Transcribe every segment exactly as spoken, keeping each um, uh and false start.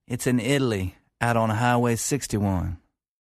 It's in Italy, out on Highway sixty-one.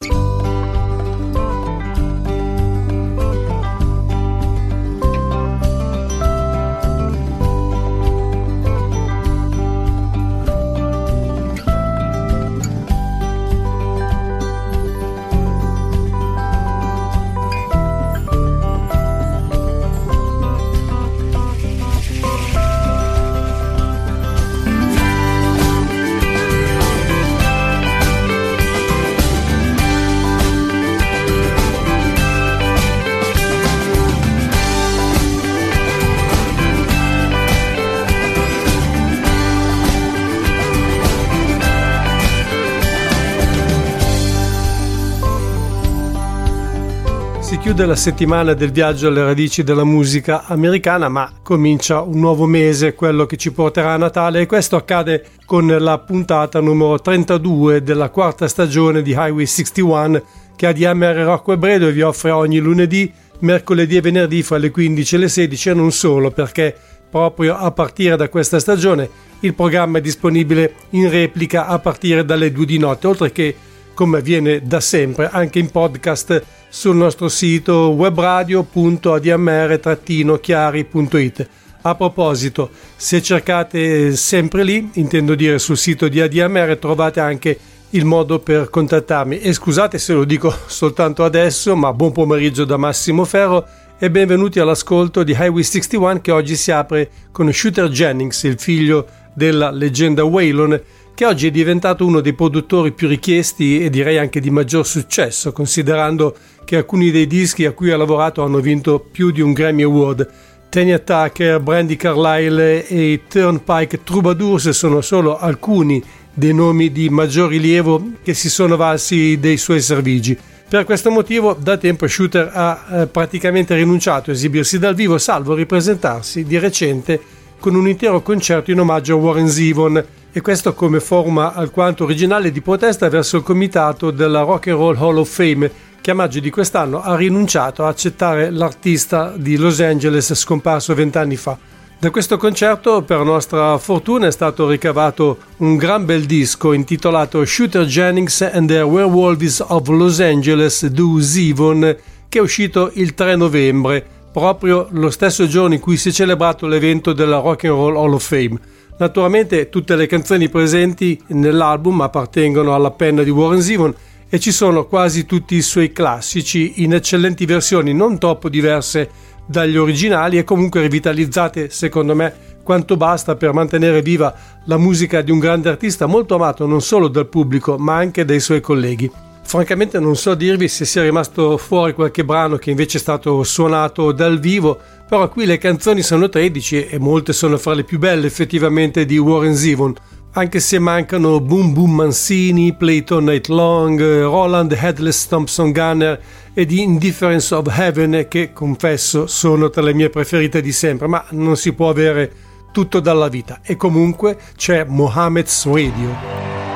Si chiude la settimana del viaggio alle radici della musica americana, ma comincia un nuovo mese, quello che ci porterà a Natale, e questo accade con la puntata numero trentadue della quarta stagione di Highway sessantuno che A D M R Rock Web Radio vi offre ogni lunedì, mercoledì e venerdì fra le quindici e le sedici, e non solo, perché proprio a partire da questa stagione il programma è disponibile in replica a partire dalle due di notte, oltre che, come avviene da sempre, anche in podcast sul nostro sito webradio punto a d m r chiari punto i t. A proposito, se cercate sempre lì, intendo dire sul sito di A D M R, trovate anche il modo per contattarmi. E scusate se lo dico soltanto adesso, ma buon pomeriggio da Massimo Ferro e benvenuti all'ascolto di Highway sessantuno, che oggi si apre con Shooter Jennings, il figlio della leggenda Waylon, che oggi è diventato uno dei produttori più richiesti e direi anche di maggior successo, considerando che alcuni dei dischi a cui ha lavorato hanno vinto più di un Grammy Award. Tanya Tucker, Brandi Carlile e i Turnpike Troubadours sono solo alcuni dei nomi di maggior rilievo che si sono valsi dei suoi servigi. Per questo motivo da tempo Shooter ha eh, praticamente rinunciato a esibirsi dal vivo, salvo ripresentarsi di recente con un intero concerto in omaggio a Warren Zevon, e questo come forma alquanto originale di protesta verso il comitato della Rock and Roll Hall of Fame, che a maggio di quest'anno ha rinunciato a accettare l'artista di Los Angeles scomparso vent'anni fa. Da questo concerto, per nostra fortuna, è stato ricavato un gran bel disco intitolato Shooter Jennings and the Werewolves of Los Angeles do Zevon, che è uscito il tre novembre, proprio lo stesso giorno in cui si è celebrato l'evento della Rock and Roll Hall of Fame. Naturalmente tutte le canzoni presenti nell'album appartengono alla penna di Warren Zevon e ci sono quasi tutti i suoi classici in eccellenti versioni non troppo diverse dagli originali e comunque rivitalizzate, secondo me, quanto basta per mantenere viva la musica di un grande artista molto amato non solo dal pubblico ma anche dai suoi colleghi. Francamente non so dirvi se sia rimasto fuori qualche brano che invece è stato suonato dal vivo, però qui le canzoni sono tredici e molte sono fra le più belle effettivamente di Warren Zevon, anche se mancano Boom Boom Mancini, Play It All Night Long, Roland Headless Thompson Gunner e The Indifference of Heaven, che confesso sono tra le mie preferite di sempre, ma non si può avere tutto dalla vita. E comunque c'è Mohammed's Radio.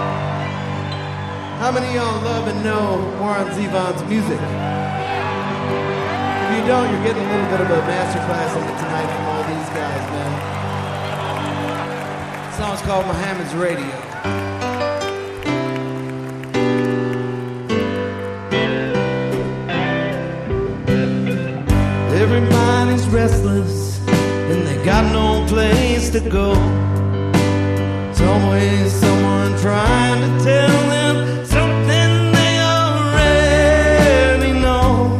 How many of y'all love and know Warren Zevon's music? If you don't, you're getting a little bit of a masterclass in it tonight from all these guys, man. The song's called Mohammed's Radio. Everybody's restless and they got no place to go. It's always someone trying to tell them something they already know.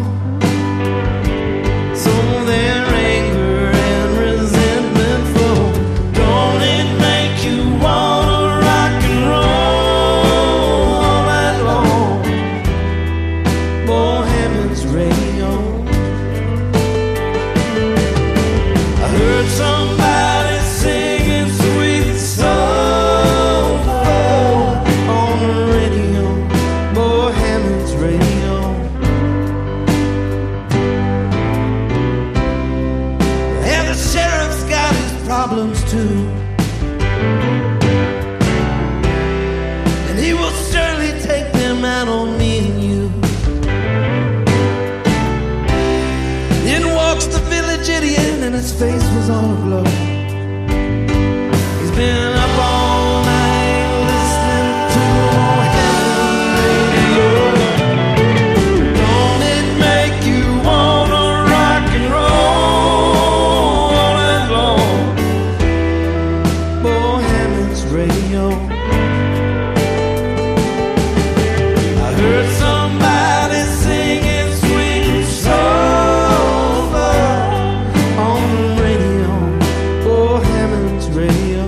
So their anger and resentment flow. Don't it make you wanna rock and roll all night long? Mohammed's Radio. I heard somebody singing sweet songs on the radio, Mohammed's Radio. And the sheriff's got his problems too, and he will surely take them out on me and you. In walks the village idiot and his face was all aglow. He's been up all night listening I heard somebody singing sweet soul on the radio, oh Hammond's radio.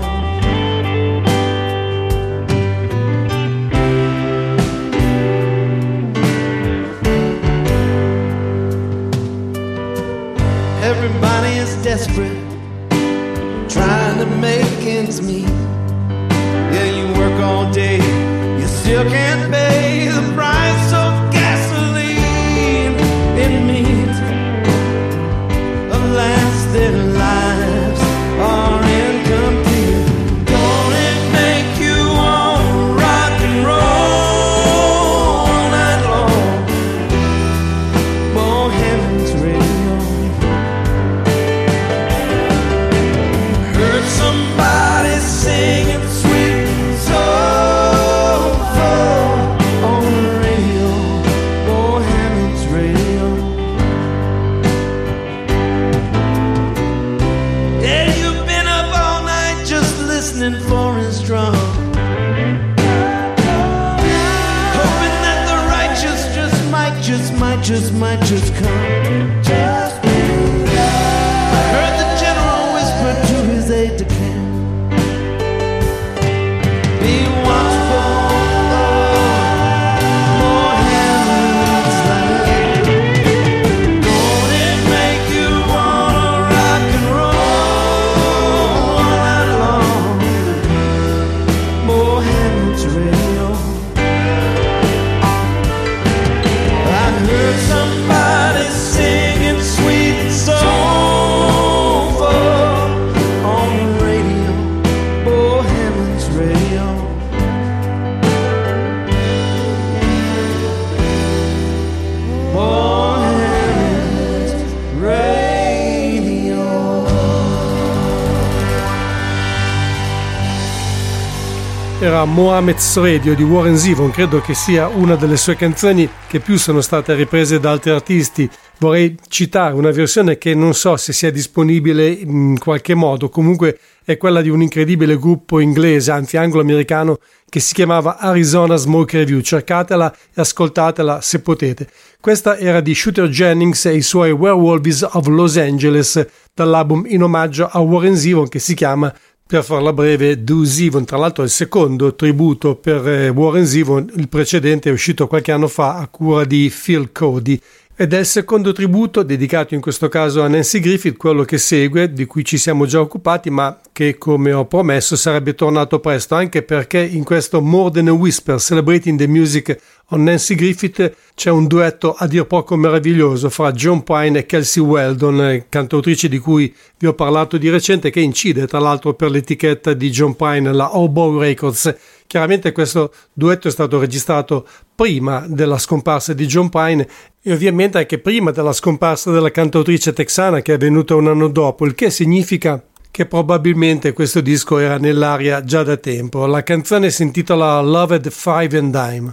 Everybody is desperate, trying to make ends meet. Yeah, you work all day, you still can't pay the price of gasoline. It means, alas, their lives are incomplete. Don't it make you want rock and roll all night long? Bo Hammond's radio. Heard somebody singing sweet soulful on the radio, Bo Hammond's radio. Yeah, you've been up all night just listening for his drum, hoping that the righteous just might, just might, just might just come. I heard the general whisper to his aide-de-camp, be watchful, more Hammond's life. Don't it make you wanna rock and roll all night long? More Hammond's radio. I heard somebody singing sweet soulful on the radio, Bo Hammond's radio. Bo Hammond's radio. Era Mohammed's Radio di Warren Zevon, credo che sia una delle sue canzoni che più sono state riprese da altri artisti. Vorrei citare una versione che non so se sia disponibile in qualche modo, comunque è quella di un incredibile gruppo inglese, anzi anglo-americano, che si chiamava Arizona Smoke Review. Cercatela e ascoltatela se potete. Questa era di Shooter Jennings e i suoi Werewolves of Los Angeles, dall'album in omaggio a Warren Zevon che si chiama, per farla breve, Do Zevon. Tra l'altro è il secondo tributo per eh, Warren Zevon, il precedente è uscito qualche anno fa a cura di Phil Cody. Ed è il secondo tributo, dedicato in questo caso a Nancy Griffith, quello che segue, di cui ci siamo già occupati, ma che, come ho promesso, sarebbe tornato presto, anche perché in questo More Than a Whisper, Celebrating the Music on Nancy Griffith, c'è un duetto a dir poco meraviglioso fra John Prine e Kelsey Weldon, cantautrice di cui vi ho parlato di recente, che incide tra l'altro per l'etichetta di John Prine, la Oboe Records. Chiaramente questo duetto è stato registrato prima della scomparsa di John Prine e ovviamente anche prima della scomparsa della cantautrice texana, che è avvenuta un anno dopo, il che significa che probabilmente questo disco era nell'aria già da tempo. La canzone si intitola Loved Five and Dime.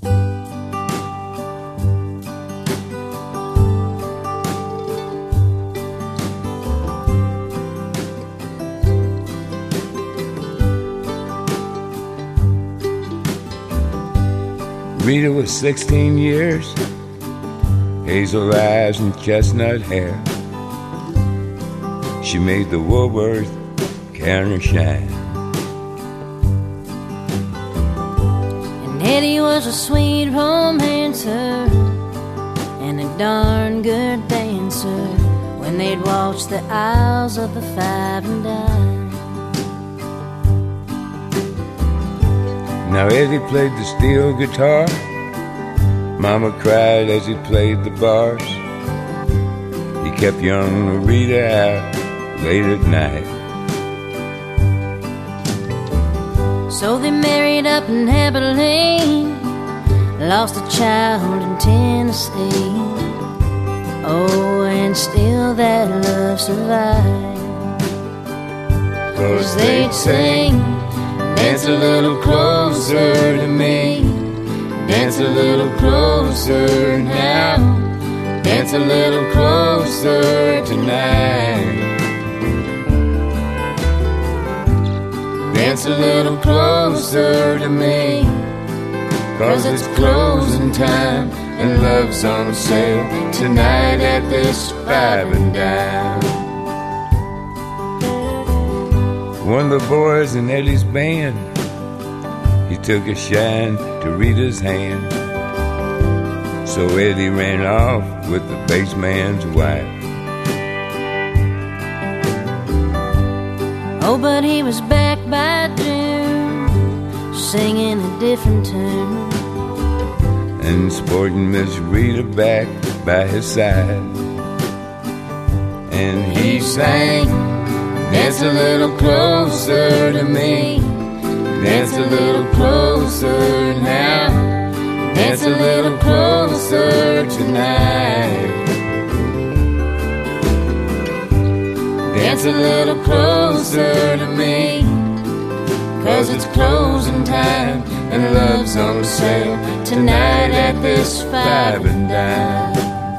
Rita was sixteen years, hazel eyes and chestnut hair. She made the Woolworth counter shine. And Eddie was a sweet romancer and a darn good dancer when they'd walk the aisles of the Five and Dime. Now Eddie played the steel guitar, Mama cried as he played the bars. He kept young Rita out late at night. So they married up in Abilene, lost a child in Tennessee. Oh, and still that love survived. 'Cause they'd sing, dance a little closer to me, dance a little closer now, dance a little closer tonight. dance a little closer to me, 'cause it's closing time and love's on sale tonight at this five and dime. One of the boys in Eddie's band, he took a shine to Rita's hand, so Eddie ran off with the bass man's wife. Oh, but he was back by June, singing a different tune, and sporting Miss Rita back by his side. And he sang, dance a little closer to me, dance a little closer now, dance a little closer tonight. Dance a little closer to me, 'cause it's closing time and love's on sale tonight at this five and dime.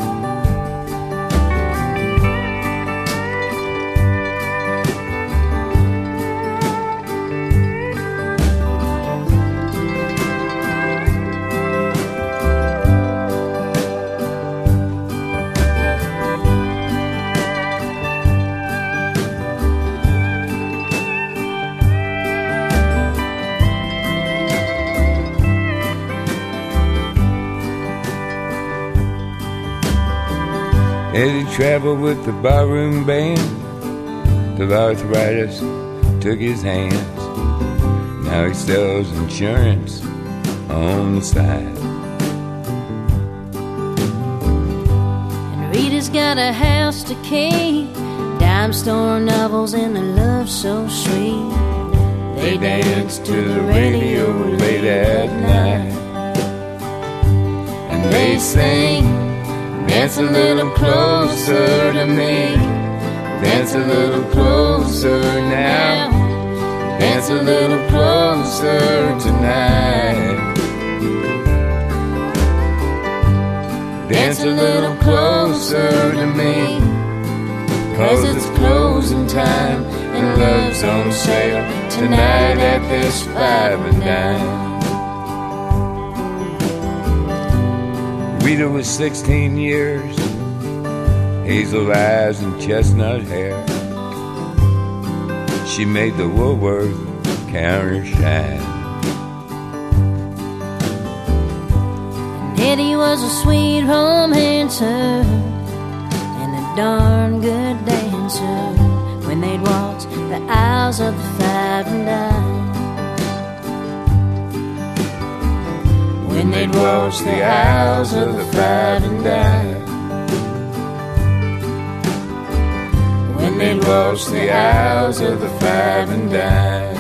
Eddie traveled with the barroom band till arthritis took his hands. Now he sells insurance on the side. And Rita's got a house to keep, dime store novels and a love so sweet. They dance to the radio late at night, and they sing, dance a little closer to me, dance a little closer now, dance a little closer tonight. Dance a little closer to me, 'cause it's closing time and love's on sale tonight at this five and dime. Rita was sixteen years, hazel eyes and chestnut hair. She made the Woolworth counter shine. And Eddie was a sweet romancer and a darn good dancer when they'd waltz the aisles of the five and dime. When they'd waltz the aisles of the five and dime. When they'd waltz the aisles of the five and dime.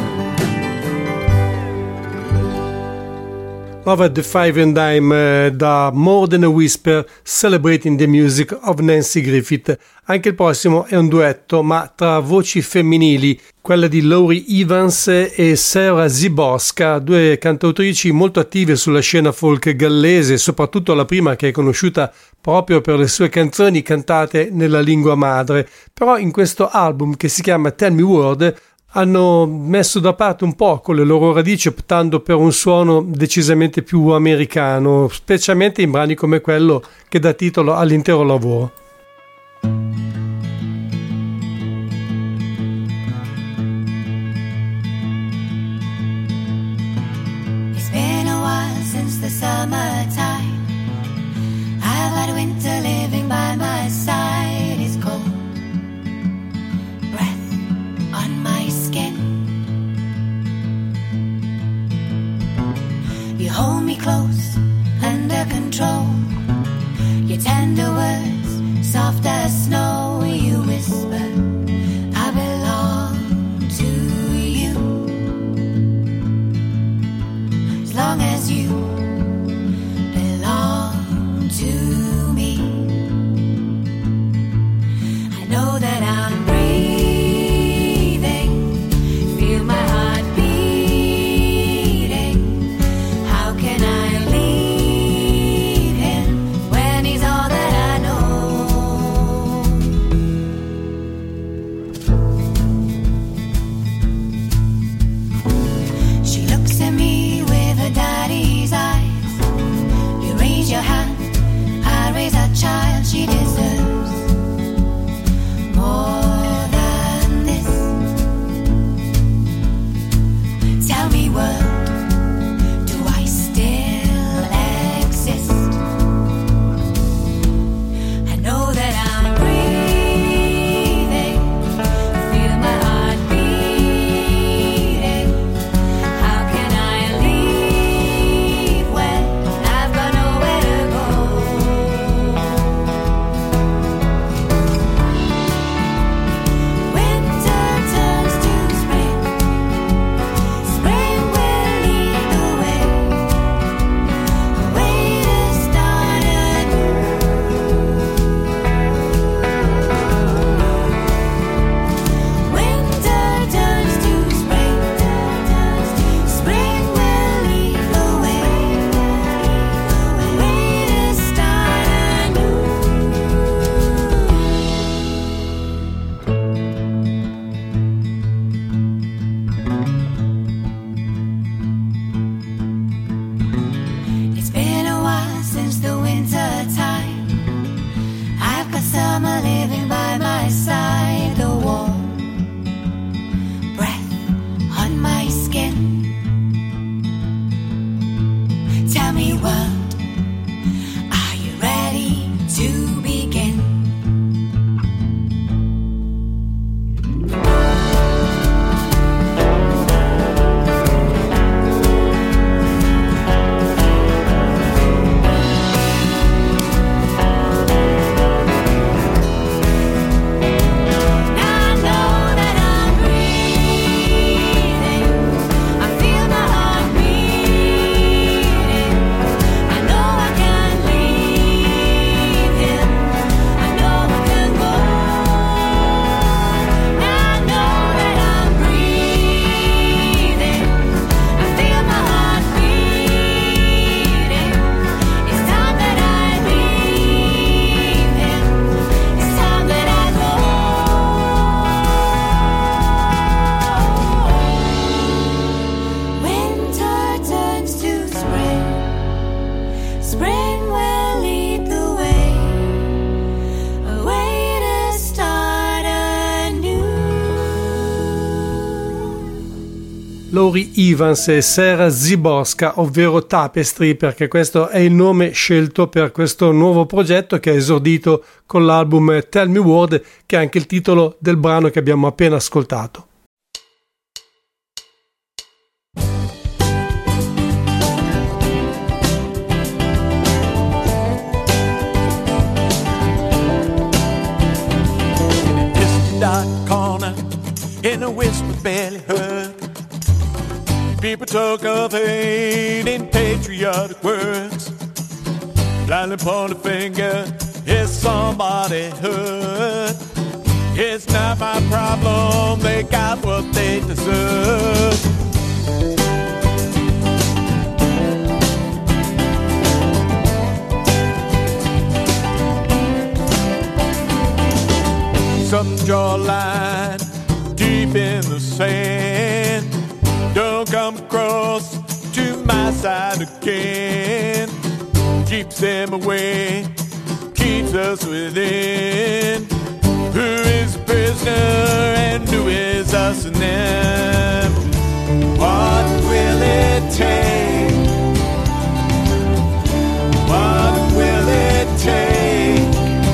Love at the Five and Dime eh, da More Than a Whisper, Celebrating the Music of Nanci Griffith. Anche il prossimo è un duetto, ma tra voci femminili, quella di Laurie Evans e Sarah Ziborska, due cantautrici molto attive sulla scena folk gallese, soprattutto la prima che è conosciuta proprio per le sue canzoni cantate nella lingua madre. Però in questo album, che si chiama Tell Me Word, hanno messo da parte un po' le loro radici, optando per un suono decisamente più americano, specialmente in brani come quello che dà titolo all'intero lavoro. It's been a while since the summertime. I've had winter living by my side. It's cold on my skin. You hold me close, under control. Your tender words, soft as snow. You whisper, I belong to you. As long as you belong to me, I know that I'm breathing. world. Are you ready to begin? Laurie Evans e Sarah Ziborska, ovvero Tapestry, perché questo è il nome scelto per questo nuovo progetto che è esordito con l'album Tell Me Word, che è anche il titolo del brano che abbiamo appena ascoltato. In a whisper barely heard, people talk of hate in patriotic words. Blindly point a finger, is somebody hurt? It's not my problem, they got what they deserve. Some draw a line deep in the sand. Don't come across to my side again. Keeps them away, keeps us within. Who is a prisoner and who is us and them? What will it take? What will it take?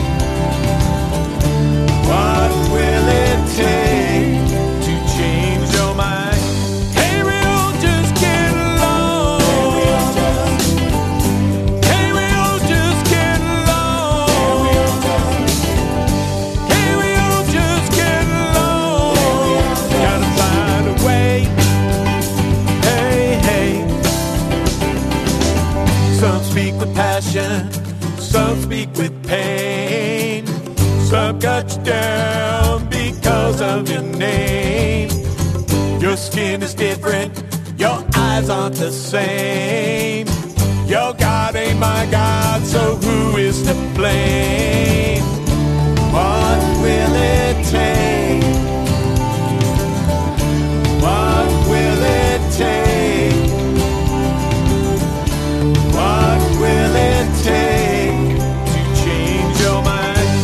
What will it take to change your mind? Hey, we'll just get along. Hey, we'll just get along. Hey, we'll just get along. Gotta find a way. Hey, hey. Some speak with passion, some speak with pain. Some cut you down because of your name. Your skin is different, your eyes aren't the same. Your God ain't my God, so who is to blame? What will it take? What will it take? What will it take to change your mind?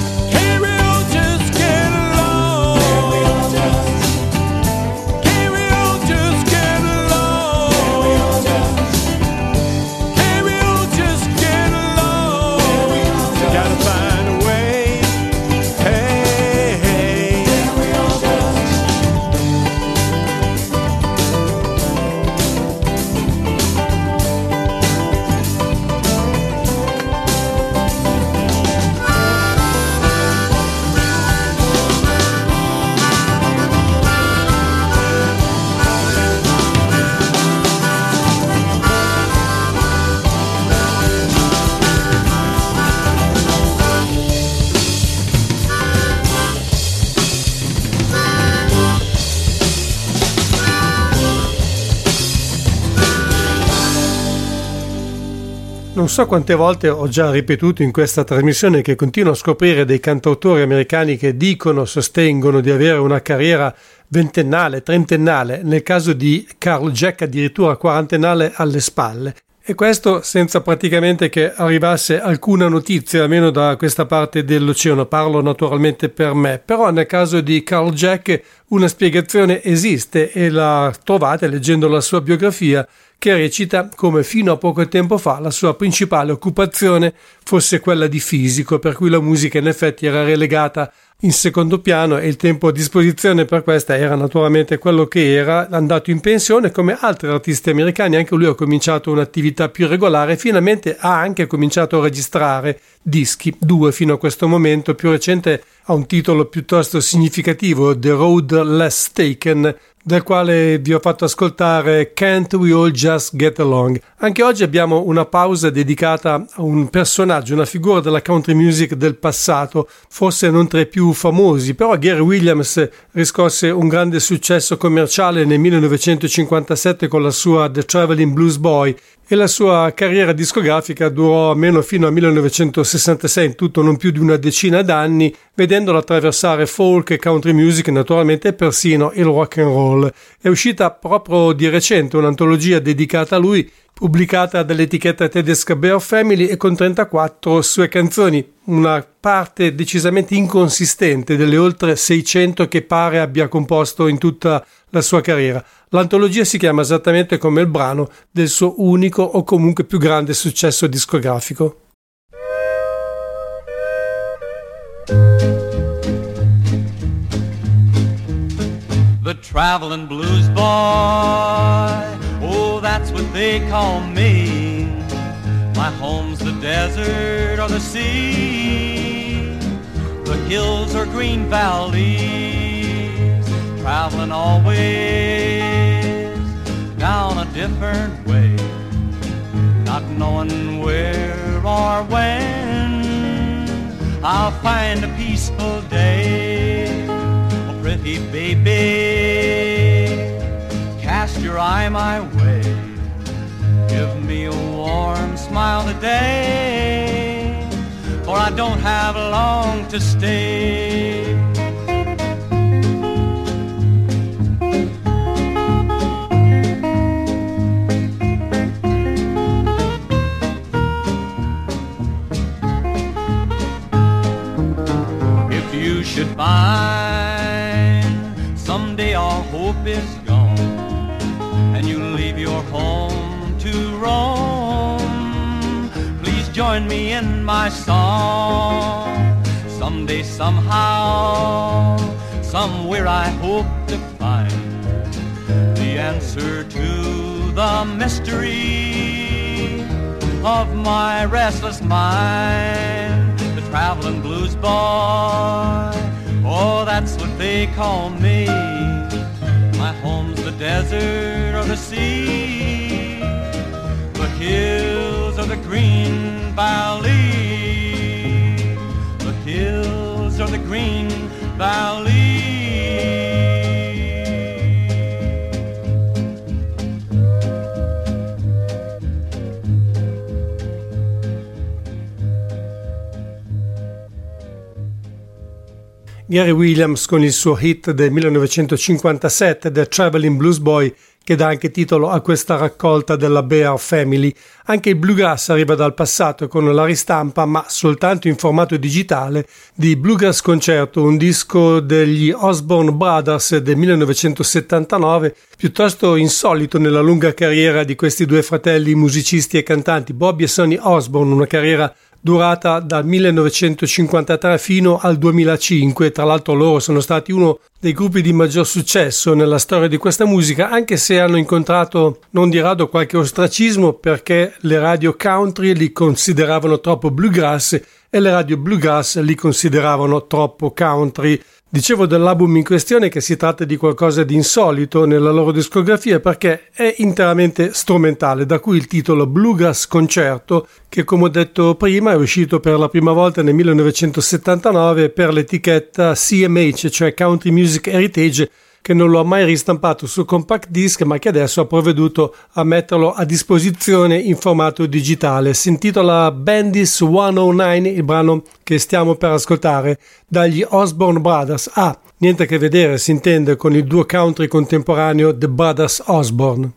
Non so quante volte ho già ripetuto in questa trasmissione che continuo a scoprire dei cantautori americani che dicono, sostengono di avere una carriera ventennale, trentennale, nel caso di Carl Jack addirittura quarantennale alle spalle. E questo senza praticamente che arrivasse alcuna notizia, almeno da questa parte dell'oceano. Parlo naturalmente per me, però nel caso di Carl Jack una spiegazione esiste e la trovate leggendo la sua biografia, che recita come fino a poco tempo fa la sua principale occupazione fosse quella di fisico, per cui la musica in effetti era relegata in secondo piano e il tempo a disposizione per questa era naturalmente quello che era. Andato in pensione come altri artisti americani, anche lui ha cominciato un'attività più regolare e finalmente ha anche cominciato a registrare dischi, due fino a questo momento. Più recente ha un titolo piuttosto significativo, The Road Less Taken, del quale vi ho fatto ascoltare Can't We All Just Get Along. Anche oggi abbiamo una pausa dedicata a un personaggio, una figura della country music del passato, forse non tra i più famosi, però Gary Williams riscosse un grande successo commerciale nel millenovecentocinquantasette con la sua The Traveling Blues Boy e la sua carriera discografica durò almeno fino al millenovecentosessantasei, in tutto non più di una decina d'anni, vedendolo attraversare folk e country music naturalmente e persino il rock and roll. È uscita proprio di recente un'antologia dedicata a lui, pubblicata dall'etichetta tedesca Bear Family e con trentaquattro sue canzoni, una parte decisamente inconsistente delle oltre seicento che pare abbia composto in tutta la sua carriera. L'antologia si chiama esattamente come il brano del suo unico o comunque più grande successo discografico. The traveling blues boy, oh, that's what they call me. My home's the desert or the sea, the hills or green valleys, traveling always down a different way, not knowing where or when I'll find a peaceful day. Oh, pretty baby, cast your eye my way, give me a warm smile today, for I don't have long to stay. If you should find someday our hope is gone and you leave your home to roam, please join me in my song. Someday, somehow, somewhere I hope to find the answer to the mystery of my restless mind. The traveling blues boy, oh, that's what they call me. My home's the desert or the sea, the hills or the green valley, the hills or the green valley. Gary Williams con il suo hit del millenovecentocinquantasette, The Traveling Blues Boy, che dà anche titolo a questa raccolta della Bear Family. Anche il bluegrass arriva dal passato con la ristampa, ma soltanto in formato digitale, di Bluegrass Concerto, un disco degli Osborne Brothers del millenovecentosettantanove, piuttosto insolito nella lunga carriera di questi due fratelli musicisti e cantanti, Bobby e Sonny Osborne, una carriera durata dal millenovecentocinquantatré fino al duemilacinque. Tra l'altro loro sono stati uno dei gruppi di maggior successo nella storia di questa musica, anche se hanno incontrato non di rado qualche ostracismo perché le radio country li consideravano troppo bluegrass e le radio bluegrass li consideravano troppo country. Dicevo dell'album in questione che si tratta di qualcosa di insolito nella loro discografia perché è interamente strumentale, da cui il titolo Bluegrass Concerto, che come ho detto prima è uscito per la prima volta nel millenovecentosettantanove per l'etichetta C M H, cioè Country Music Heritage, che non lo ha mai ristampato su compact disc ma che adesso ha provveduto a metterlo a disposizione in formato digitale. Si intitola Bandis centonove, il brano che stiamo per ascoltare dagli Osborne Brothers. Ah, niente a che vedere, si intende, con il duo country contemporaneo The Brothers Osborne.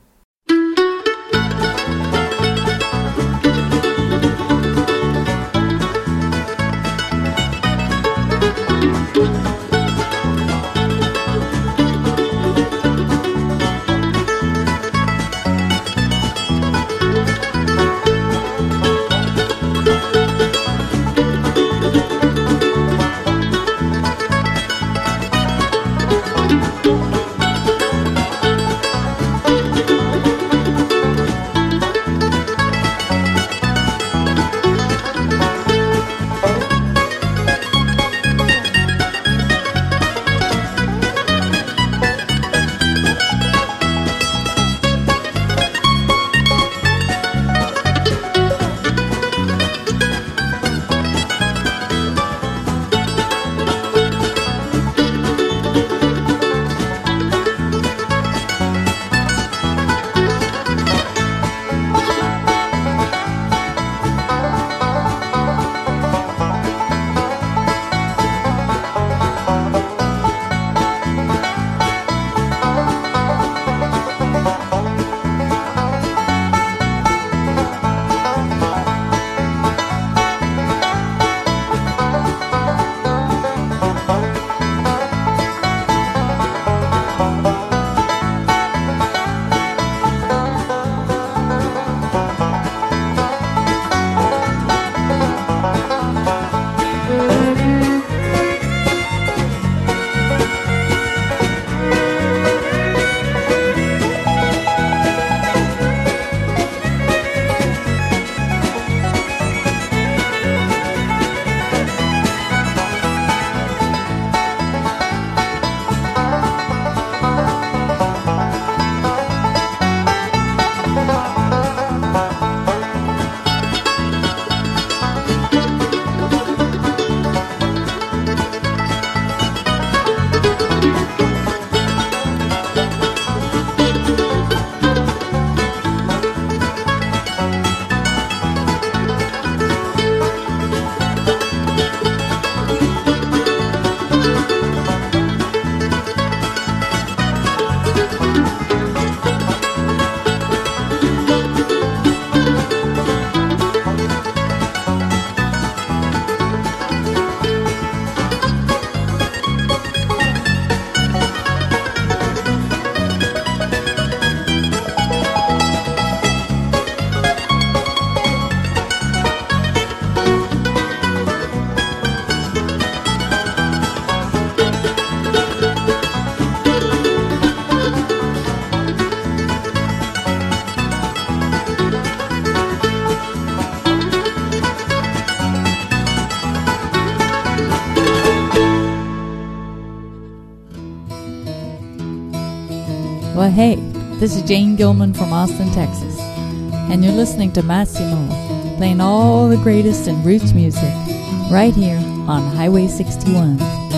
Well, hey, this is Jane Gilman from Austin, Texas, and you're listening to Massimo, playing all the greatest in roots music, right here on Highway sixty-one.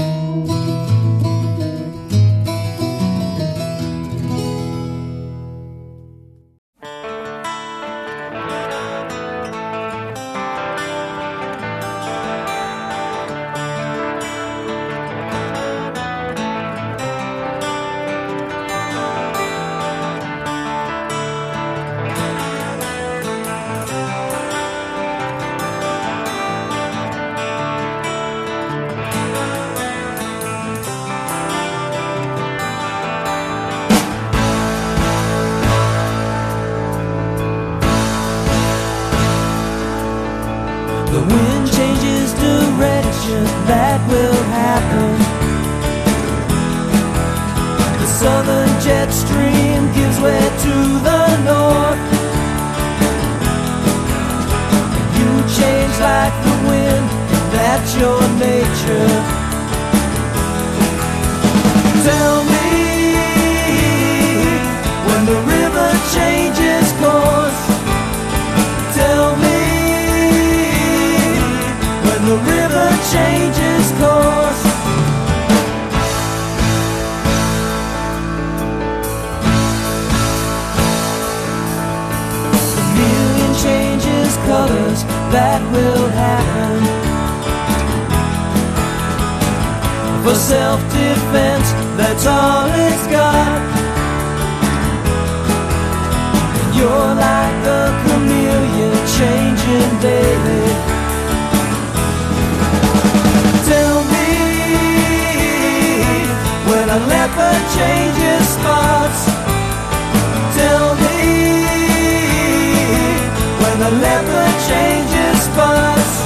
That will happen. For self-defense, that's all it's got. You're like a chameleon, changing daily. Tell me when a leopard changes spots. Tell me when a leopard changes spots.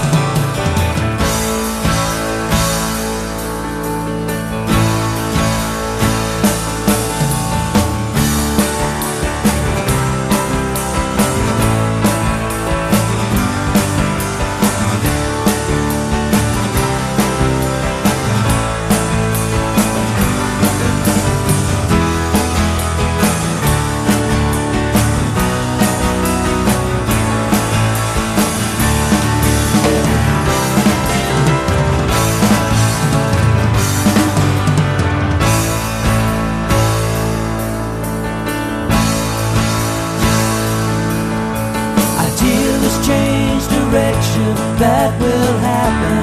That will happen.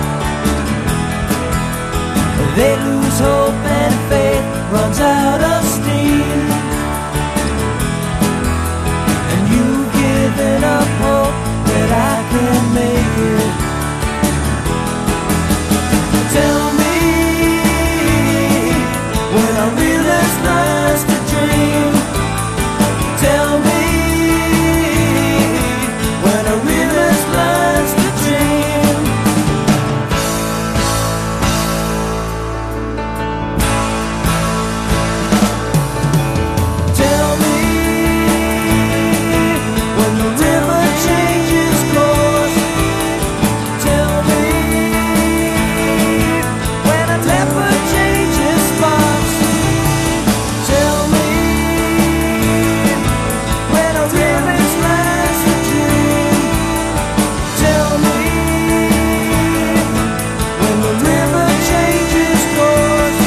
They lose hope and faith runs out of steam. And you've given up hope that I can make it. Tell me when a realist learns to dream. Tell me when a realist learns to dream. Tell me when the river changes course. Tell me when a leopard changes spots. Tell me when a realist learns to dream. Tell me when the river changes course.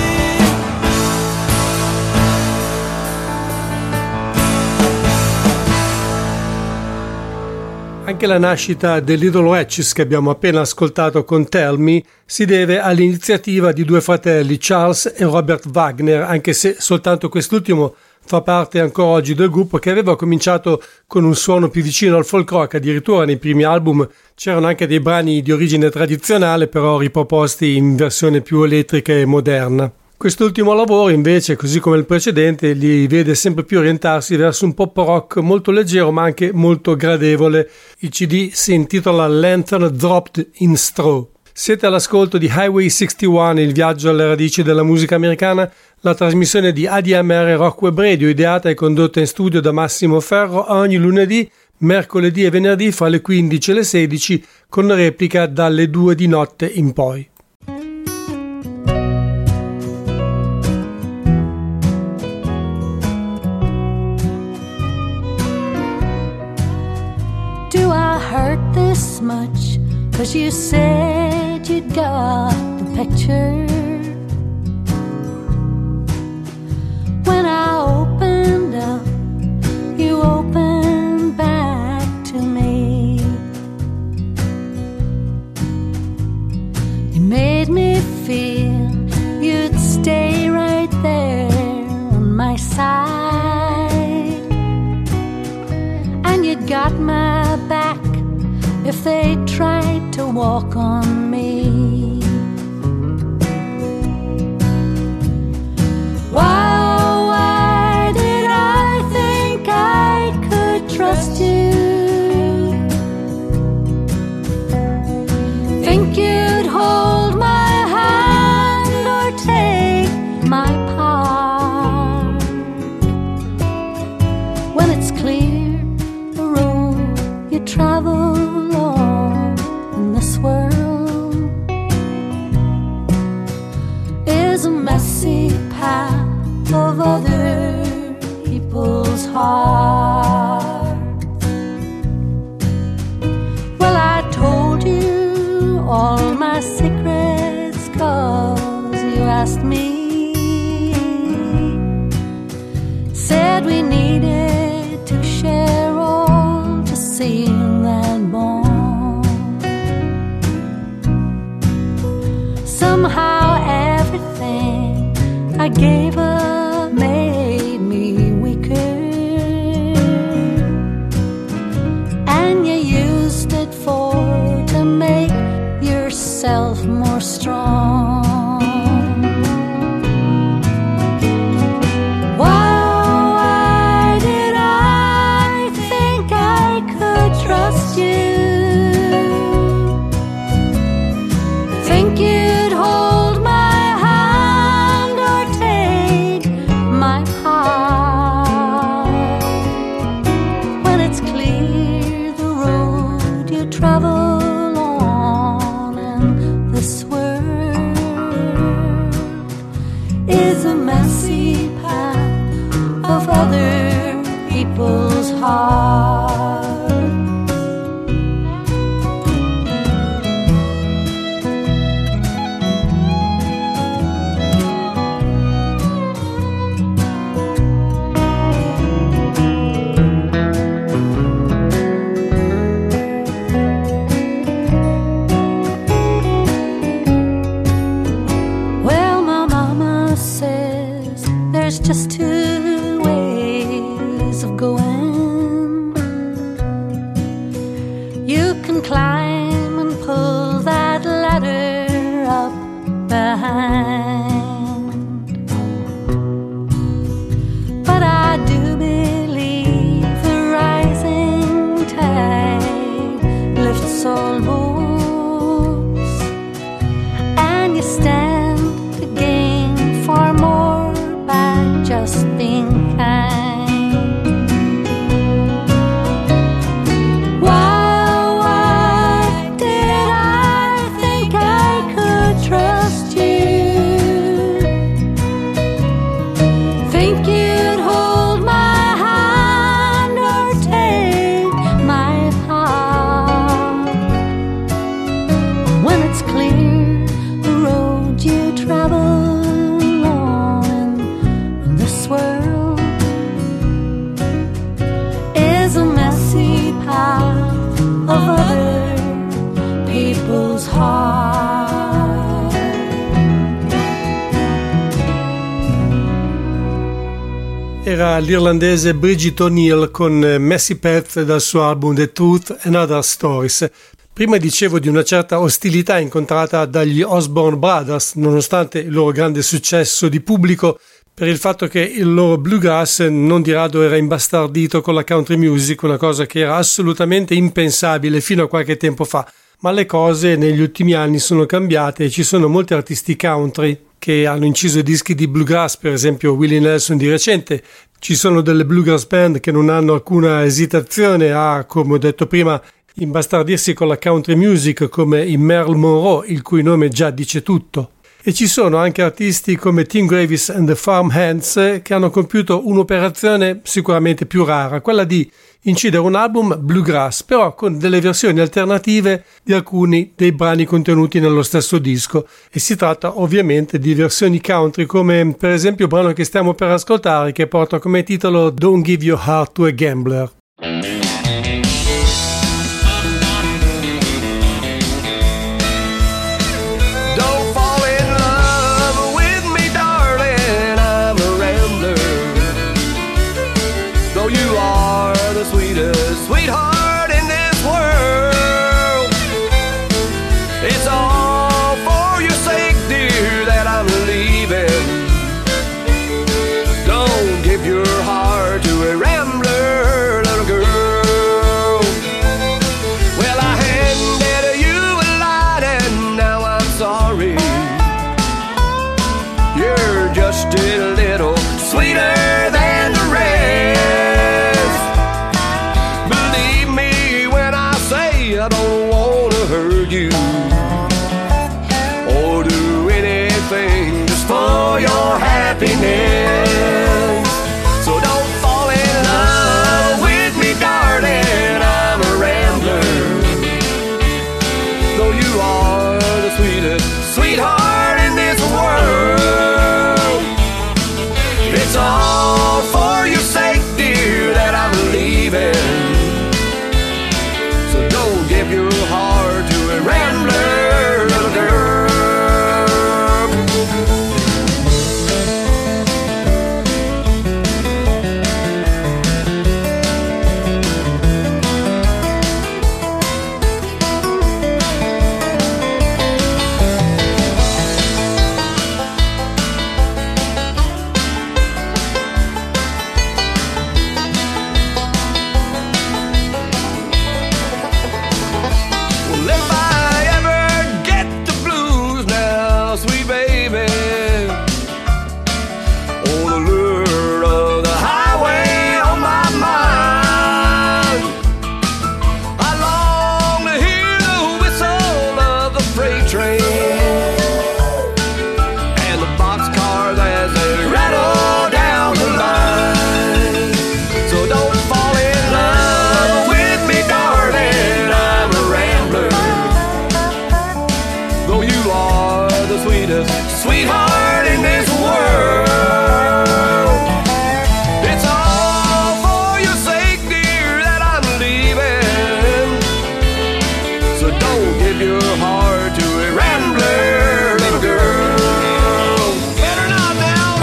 Anche la nascita del Little Wretches che abbiamo appena ascoltato con Tell Me si deve all'iniziativa di due fratelli, Charles e Robert Wagner, anche se soltanto quest'ultimo fa parte ancora oggi del gruppo, che aveva cominciato con un suono più vicino al folk rock. Addirittura nei primi album c'erano anche dei brani di origine tradizionale, però riproposti in versione più elettrica e moderna. Quest'ultimo lavoro invece, così come il precedente, li vede sempre più orientarsi verso un pop rock molto leggero ma anche molto gradevole. Il C D si intitola Lantern Dropped in Straw. Siete all'ascolto di Highway sessantuno, il viaggio alle radici della musica americana, la trasmissione di A D M R Rock Web Radio, ideata e condotta in studio da Massimo Ferro ogni lunedì, mercoledì e venerdì fra le quindici e le sedici, con replica dalle due di notte in poi. Do I hurt this much? 'Cause you said you'd got the picture. When I opened up, you opened back to me. You made me feel you'd stay right there on my side, and you'd got my back if they tried to walk on me. Why, why did I think I could trust you? Think you'd hold my hand or take my part? When it's clear the road you travel in this world is a messy path of other people's hearts. Well, I told you all my secrets 'cause you asked me. Said we needed to share all to seem that bond. Somehow everything I gave up made me weaker, and you used it for to make yourself more strong. Why, why did I think I could trust you? Think you'd hold my hand or take my part? When it's clear the road you travel on in this world is a messy path of other people's hearts. Well, my mama says there's just two ways of going. You can climb and pull that ladder up behind, but I do believe the rising tide lifts all boats, and you stand to gain far more by just being kind. Why, why did I think I could trust you? Think you'd hold my hand or take my part? When it's clear the road you travel on in this world is a messy path of other people's hearts. Era l'irlandese Bridget O'Neill con Messy Path dal suo album The Truth and Other Stories. Prima dicevo di una certa ostilità incontrata dagli Osborne Brothers, nonostante il loro grande successo di pubblico, per il fatto che il loro bluegrass non di rado era imbastardito con la country music, una cosa che era assolutamente impensabile fino a qualche tempo fa. Ma le cose negli ultimi anni sono cambiate e ci sono molti artisti country che hanno inciso dischi di bluegrass, per esempio Willie Nelson di recente. Ci sono delle bluegrass band che non hanno alcuna esitazione a, come ho detto prima, imbastardirsi con la country music, come i Merle Monroe, il cui nome già dice tutto. e ci sono anche artisti come Tim Gravis and the Farmhands che hanno compiuto un'operazione sicuramente più rara, quella di incidere un album bluegrass, però con delle versioni alternative di alcuni dei brani contenuti nello stesso disco, e si tratta ovviamente di versioni country, come per esempio il brano che stiamo per ascoltare, che porta come titolo Don't Give Your Heart to a Gambler. Sweetheart in this world, it's all for your sake, dear, that I'm leaving. Don't give your heart to a rambler, little girl. Well, I handed you a light and now I'm sorry. You're just a little sweeter than the rest. I don't want to hurt you or do anything just for your happiness. So don't fall in love with me, darling, I'm a rambler. Though you are the sweetest sweetheart in this world, it's all for your sake, dear, that I'm leaving. Give your heart to a rambler, little girl. Sweetheart in this world, it's all for your sake, dear, that I'm leaving. So don't give your heart to a rambler, little girl. Better not now.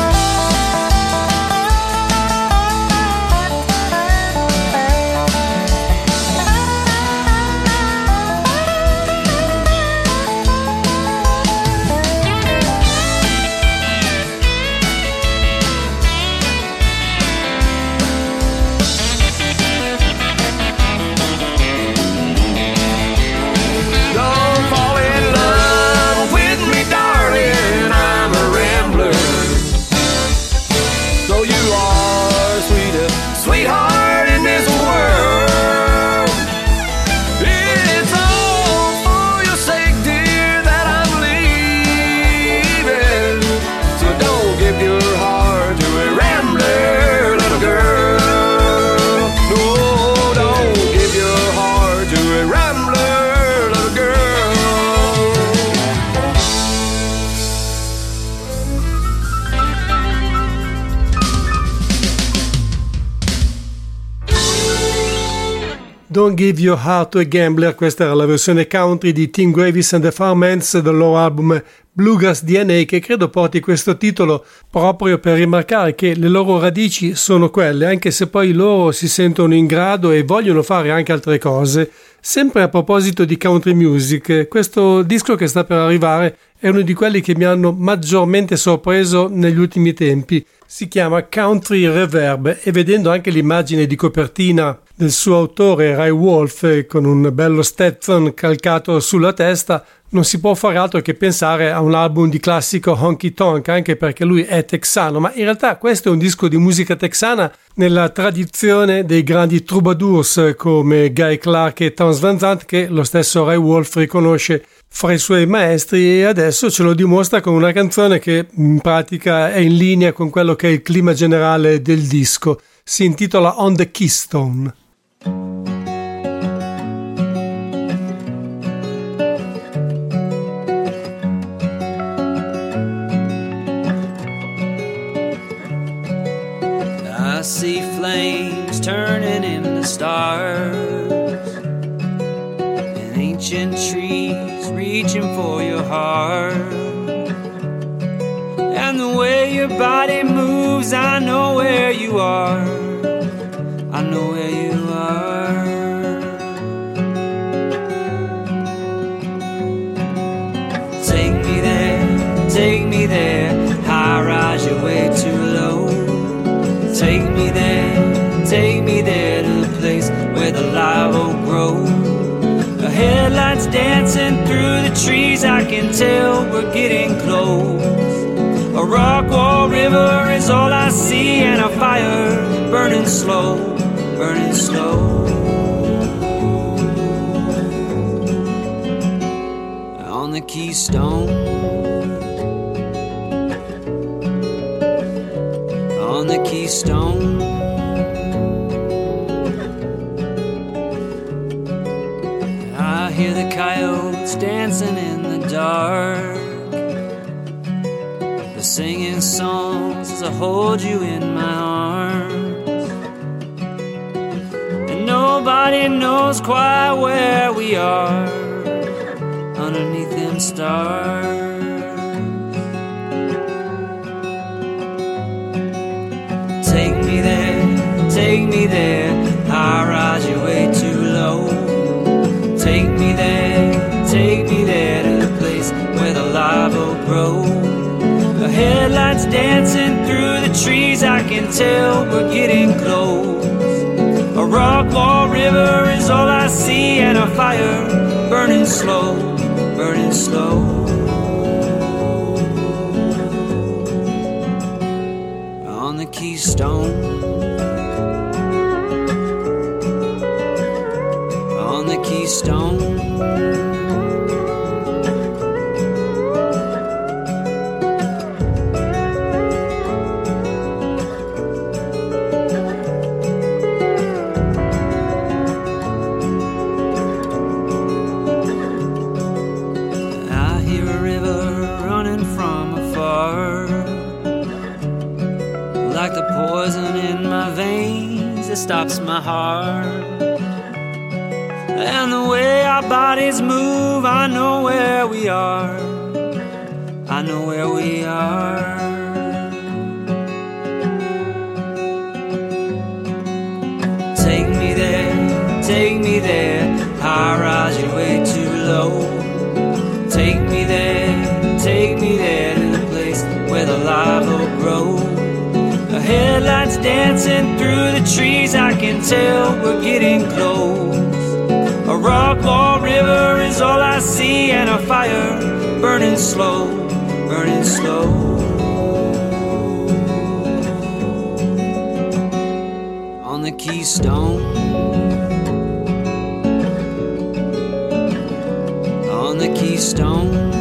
Sweetheart in this world, it's all for your sake, dear, that I'm leaving. So don't give your heart to a rambler, little girl. No, don't give your heart to a rambler, little girl. Don't Give Your Heart to a Gambler, questa era la versione country di Tim Gravis and the Farmhands del loro album Bluegrass D N A, che credo porti questo titolo proprio per rimarcare che le loro radici sono quelle, anche se poi loro si sentono in grado e vogliono fare anche altre cose. Sempre a proposito di country music, questo disco che sta per arrivare è uno di quelli che mi hanno maggiormente sorpreso negli ultimi tempi. Si chiama Country Reverb e vedendo anche l'immagine di copertina del suo autore Ray Wolf con un bello Stetson calcato sulla testa, non si può fare altro che pensare a un album di classico honky tonk, anche perché lui è texano, ma in realtà questo è un disco di musica texana nella tradizione dei grandi troubadours come Guy Clark e Townes Van Zandt, che lo stesso Ray Wolf riconosce fra i suoi maestri e adesso ce lo dimostra con una canzone che in pratica è in linea con quello che è il clima generale del disco. Si intitola On the Keystone. I see flames turning into stars and ancient trees reaching for your heart. And the way your body moves, I know where you are. I know where you are. Take me there, take me there. High rise, you're way too low. Take me there, take me there to the place where the live oak grows. The headlights dancing through the trees, I can tell we're getting close. A rock wall river is all I see, and a fire burning slow, burning slow. On the Keystone, on the Keystone, I hear the coyotes dancing in the dark. They're singing songs as I hold you in my arms. And nobody knows quite where we are underneath them stars. Take me there, take me there. I rise, you're way too low. Take me there, take me there to the place where the live oak grows. The headlights dancing through the trees, I can tell we're getting close. A rock wall river is all I see, and a fire burning slow, burning slow. On the Keystone, on the Keystone, I hear a river running from afar, like the poison in my veins that stops my heart. And the way our bodies move, I know where we are. I know where we are. Take me there, take me there. High rise, you're way too low. Take me there, take me there to the place where the live oak grows. The headlights dancing through the trees, I can tell we're getting close. A rock wall river is all I see, and a fire burning slow, burning slow. On the Keystone, on the Keystone.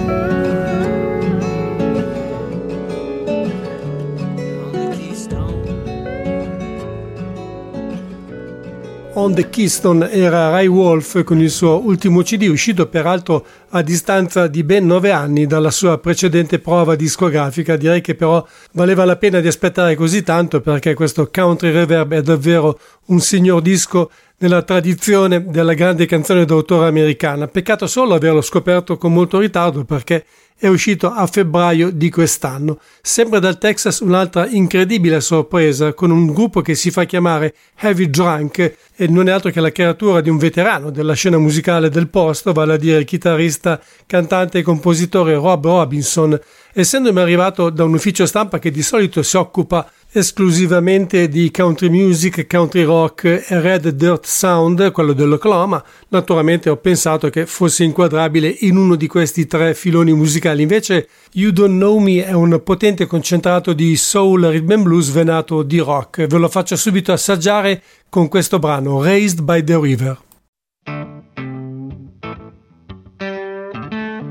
On the Keystone era Ray Wolf con il suo ultimo C D, uscito peraltro a distanza di ben nove anni dalla sua precedente prova discografica. Direi che però valeva la pena di aspettare così tanto, perché questo Country Reverb è davvero un signor disco nella tradizione della grande canzone d'autore americana. Peccato solo averlo scoperto con molto ritardo, perché è uscito a febbraio di quest'anno. Sempre dal Texas un'altra incredibile sorpresa, con un gruppo che si fa chiamare Heavy Drunk, e non è altro che la creatura di un veterano della scena musicale del posto, vale a dire il chitarrista, cantante e compositore Rob Robinson. Essendomi arrivato da un ufficio stampa che di solito si occupa esclusivamente di country music, country rock e Red Dirt Sound, quello dell'Oklahoma, naturalmente ho pensato che fosse inquadrabile in uno di questi tre filoni musicali. Invece You Don't Know Me è un potente concentrato di soul, rhythm and blues venato di rock. Ve lo faccio subito assaggiare con questo brano, Raised by the River.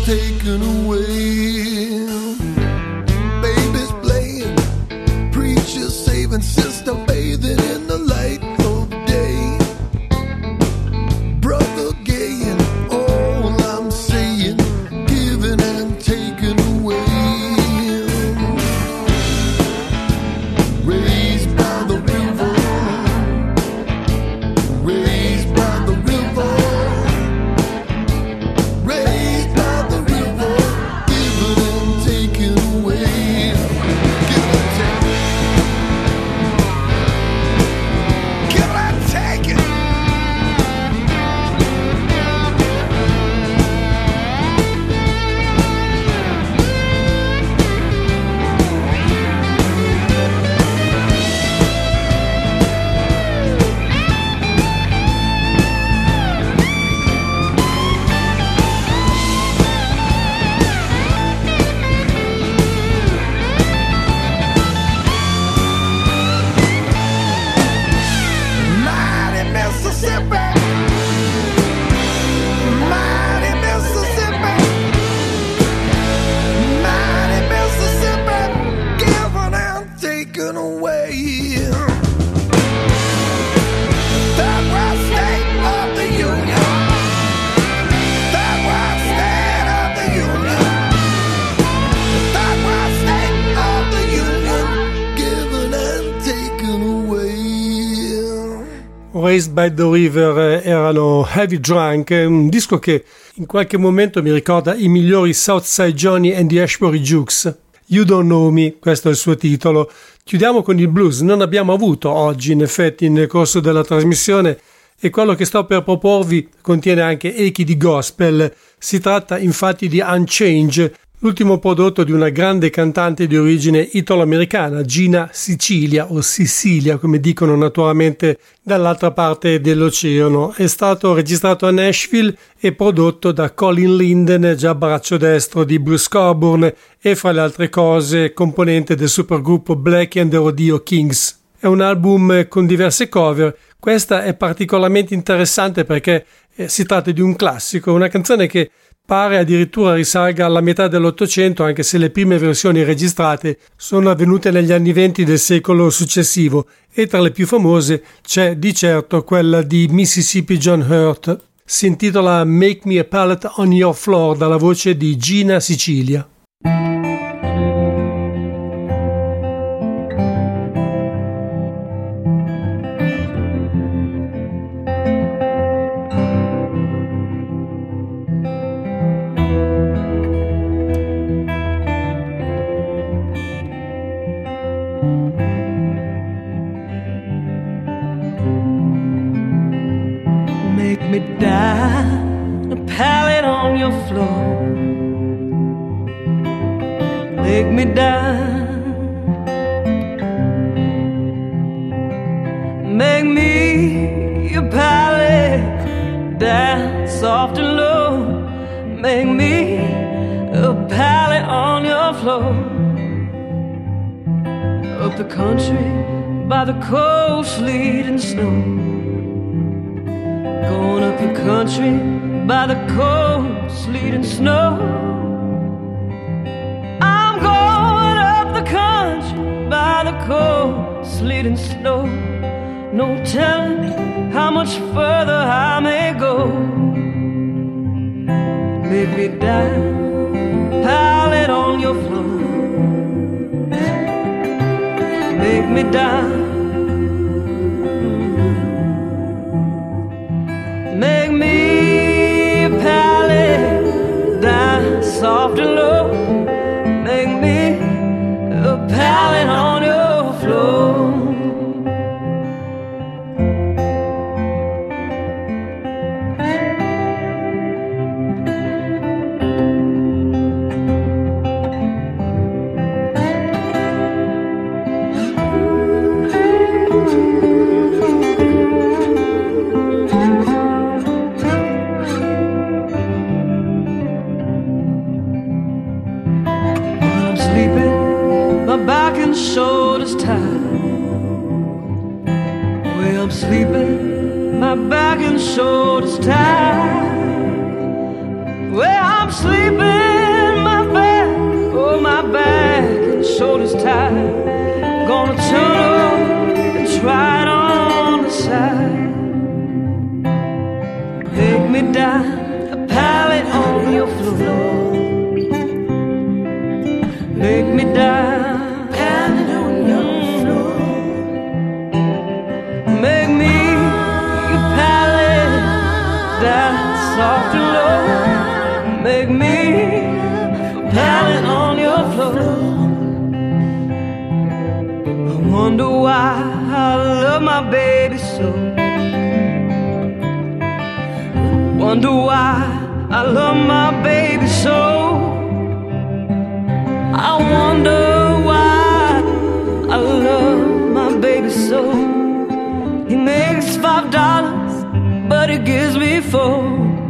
taken away. Babies playing, preachers saving, sister bathing in the light of day. Brother gay and all I'm saying, giving and taken away. Raised by the river, raised by the river, raised by the river, given and taken away. Give and take, give and take it. Mighty Mississippi, mighty Mississippi, mighty Mississippi, given and taken away. That was state of the union. That was state of the union. That was state of the union, given and taken away. Raised by the River erano Heavy Drunk, un disco che in qualche momento mi ricorda i migliori Southside Johnny and the Ashbury Jukes. You Don't Know Me, questo è il suo titolo. Chiudiamo con il blues. Non abbiamo avuto oggi, in effetti, nel corso della trasmissione, e quello che sto per proporvi contiene anche echi di gospel. Si tratta infatti di Unchange, l'ultimo prodotto di una grande cantante di origine italo-americana, Gina Sicilia o Sicilia, come dicono naturalmente dall'altra parte dell'oceano. È stato registrato a Nashville e prodotto da Colin Linden, già braccio destro di Bruce Cockburn e, fra le altre cose, componente del supergruppo Black and the Rodeo Kings. È un album con diverse cover. Questa è particolarmente interessante perché eh, si tratta di un classico, una canzone che pare addirittura risalga alla metà dell'Ottocento, anche se le prime versioni registrate sono avvenute negli anni venti del secolo successivo, e tra le più famose c'è di certo quella di Mississippi John Hurt. Si intitola Make Me a Pallet on Your Floor, dalla voce di Gina Sicilia. Make me die, a pallet on your floor. Make me die. Make me a pallet down soft and low. Make me a pallet on your floor. Up the country by the cold, sleet and snow. Going up the country by the cold, sleet and snow. I'm going up the country by the cold, sleet and snow. No telling how much further I may go. Make me die, pallet on your floor. Make me die. Make me a pallet down soft and low. Make me a pallet on your floor. Shoulders tired. Well, I'm sleeping, my back and shoulders tired. Well, I'm sleeping. me down, pounding on your floor. Make me your pallet down soft and low. Make me a pallet on your floor. I wonder why I love my baby so. Wonder why I love my baby so. I wonder why I love my baby so. He makes five dollars, but he gives me four.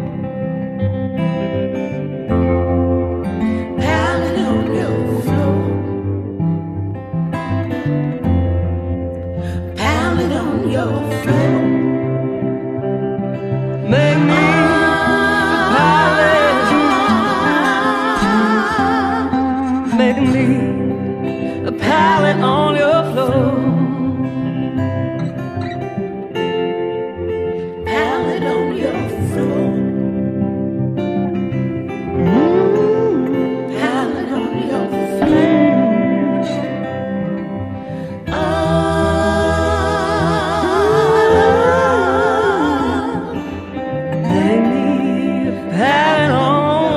Pounding on your floor. Pounding on your floor. Make me Make me a pallet on your floor. Pallet on your floor. Mm, pallet on your floor. Oh, make me a pallet on.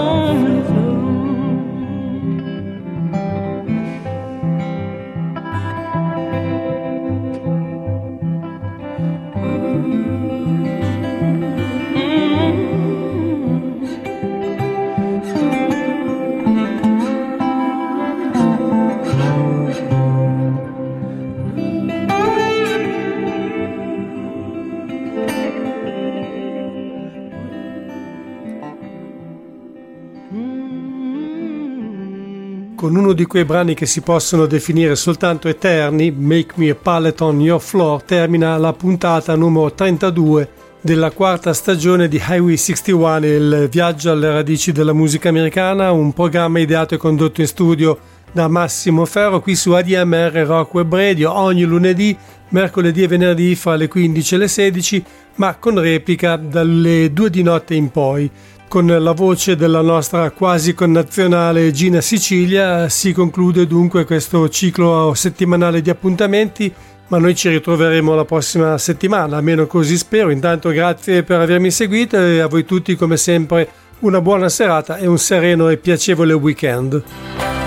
Con uno di quei brani che si possono definire soltanto eterni, Make Me a Pallet on Your Floor, termina la puntata numero trentadue della quarta stagione di Highway sessantuno, il viaggio alle radici della musica americana, un programma ideato e condotto in studio da Massimo Ferro qui su A D M R Rock Web Radio ogni lunedì, mercoledì e venerdì fra le quindici e le sedici, ma con replica dalle due di notte in poi. Con la voce della nostra quasi connazionale Gina Sicilia si conclude dunque questo ciclo settimanale di appuntamenti, ma noi ci ritroveremo la prossima settimana, almeno così spero. Intanto grazie per avermi seguito e a voi tutti come sempre una buona serata e un sereno e piacevole weekend.